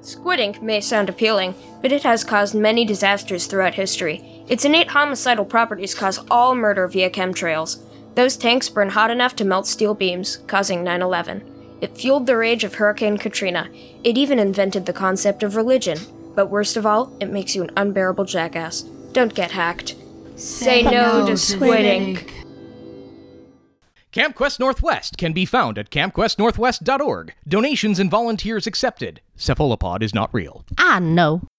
Squid Ink may sound appealing, but it has caused many disasters throughout history. Its innate homicidal properties cause all murder via chemtrails. Those tanks burn hot enough to melt steel beams, causing 9/11. It fueled the rage of Hurricane Katrina. It even invented the concept of religion. But worst of all, it makes you an unbearable jackass. Don't get hacked. Say no to Squid Ink. Camp Quest Northwest can be found at campquestnorthwest.org. Donations and volunteers accepted. Cephalopod is not real. I know.